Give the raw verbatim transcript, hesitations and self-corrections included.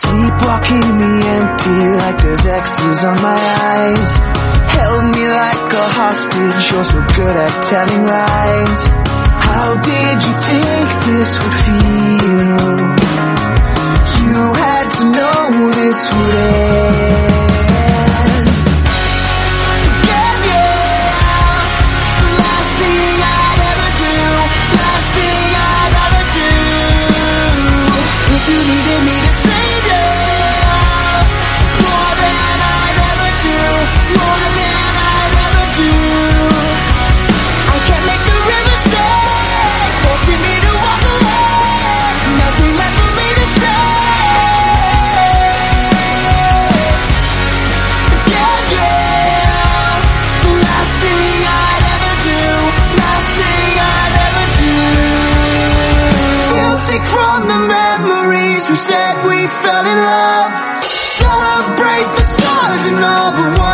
Sleepwalking in the empty like there's X's on my eyes. Held me like a hostage, you're so good at telling lies. How did you think this would feel? You had to know this would end. Yeah, yeah, the last thing I'd ever do, last thing I'd ever do. If you needed me to save you, more than I'd ever do, more than I'd ever do. I can't make the river stay, forcing me to walk away, nothing left for me to say. Yeah, yeah, the last thing I'd ever do, last thing I'd ever do. Music from the memories we said we fell in love. Celebrate the stars and all the ones